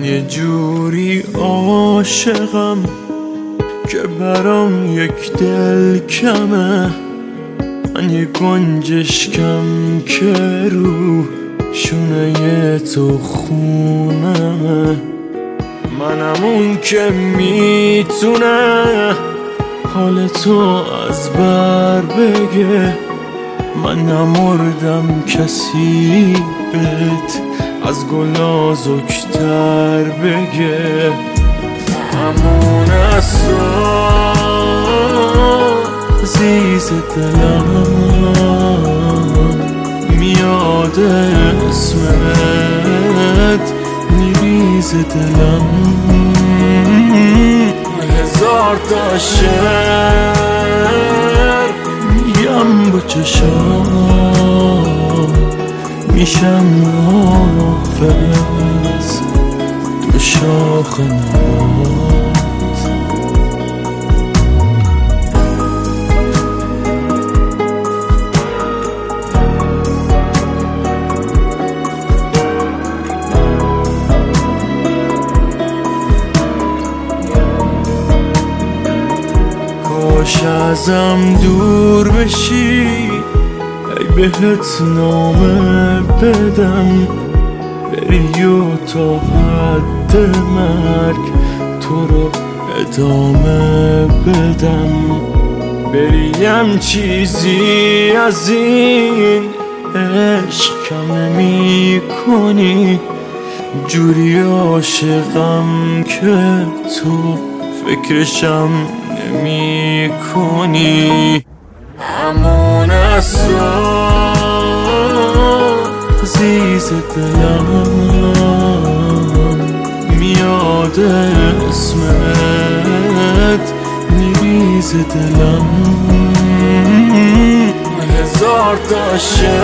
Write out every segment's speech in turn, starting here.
یه جوری عاشقم که برام یک دل کمه. من یه گنجشکم که رو شونه تو خونمه. منم اون که میتونه حال تو از بر بگه. من نمردم کسی بهت از گلا زکتر بگه. همون عزیز دلم میاد اسمت میریز دلم. هزار تا شعر میگم با چشام میشم حافظ تو شاخ نبات. کاش ازم دور بشی ای بهت نامه بدم. بری و تا حد مرگ تو رو ادامه بدم. بریم چیزی از این عشق کم نمی کنی. جوری عاشقم که تو فکرشم نمی کنی. همون عزیز دلم میاد اسمت میریز دلم. هزار تا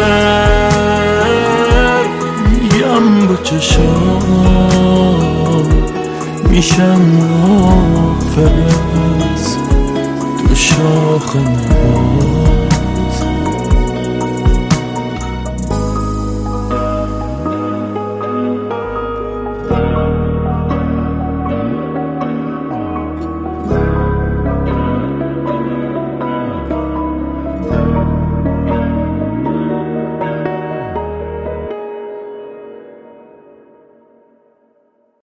شعر میگم با چشام میشم حافظ تو شاخ نبات.